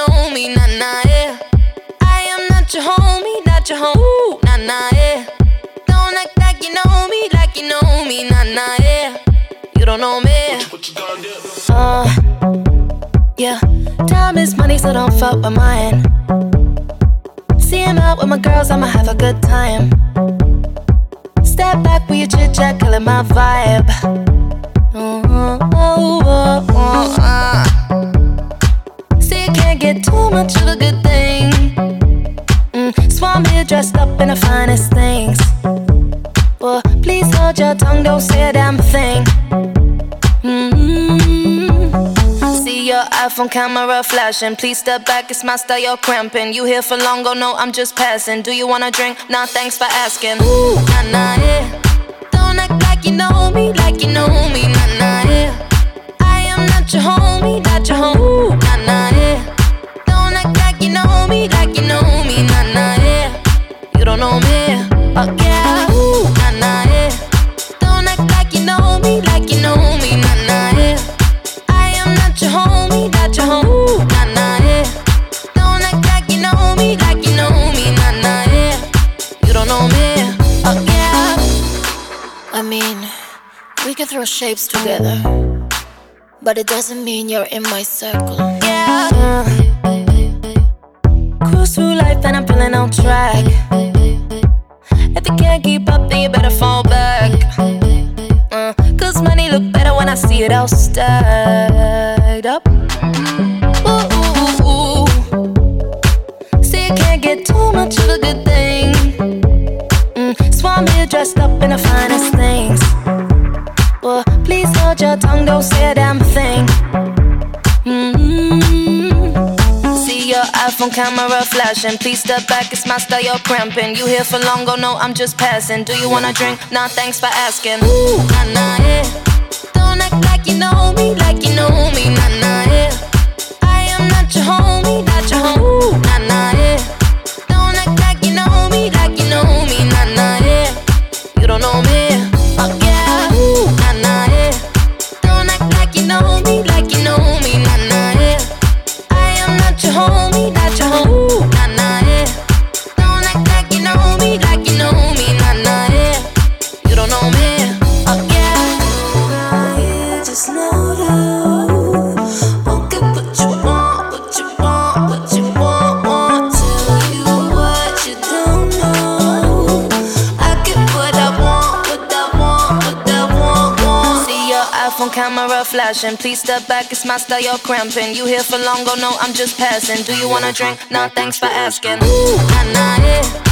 know me, nah, nah, yeah. I am not your homie, not your home, nah, nah, yeah. Don't act like you know me, nah, nah, yeah. You don't know me. What you gonna do? Yeah. Time is money, so don't fuck with mine. See him out with my girls, I'ma have a good time. Step back with your chit chat, killing my vibe. See, you can't get too much of a good thing. So I'm here dressed up in the finest things. Well, please hold your tongue, don't say a damn thing. See your iPhone camera flashing. Please step back, it's my style, you're cramping. You here for long, oh no, I'm just passing. Do you wanna drink? Nah, thanks for asking. Ooh, nah, nah, yeah. Don't act like you know me, nah, nah, yeah. I am not your homie, not your home, nah, nah, yeah. Don't act like you know me, nah, nah, yeah. You don't know me, oh yeah. Ooh, nah, nah, yeah. Don't act like you know me, nah, nah, yeah. I am not your homie, not your home, nah, nah, yeah. Don't act like you know me, nah, nah, yeah. You don't know me, oh yeah. I mean, we can throw shapes together, but it doesn't mean you're in my circle. Yeah. Cruise through life and I'm feeling on track. If you can't keep up, then you better fall back. Cause money look better when I see it all stacked up. Ooh, ooh, ooh, ooh. See, you can't get too much of a good thing. So I'm here dressed up in the finest things. Well, please hold your tongue, don't say a damn thing. See your iPhone camera flashing. Please step back, it's my style, you're cramping. You here for long, oh no, I'm just passing. Do you wanna drink? Nah, thanks for asking. Ooh, nah, nah, yeah. Don't act like you know me, nah, nah, yeah. I am not your homie, not your home, nah, nah, yeah. Don't act like you know me, nah, nah, yeah. You don't know me, oh yeah. Ooh, nah, nah, yeah. Don't act like you know me, nah, nah, yeah. I am not your homie, not your home, nah, nah, yeah. Don't act like you know me, nah, nah, yeah. You don't know me, oh yeah. You just know love won't get what you want, what you want, what you want. Tell you what you don't know. I get what I want, what I want, what I want. See your iPhone camera flashing. Please step back, it's my style, you're cramping. You here for long, oh no, I'm just passing. Do you wanna drink? Nah, thanks for asking. Ooh, nah, nah, yeah.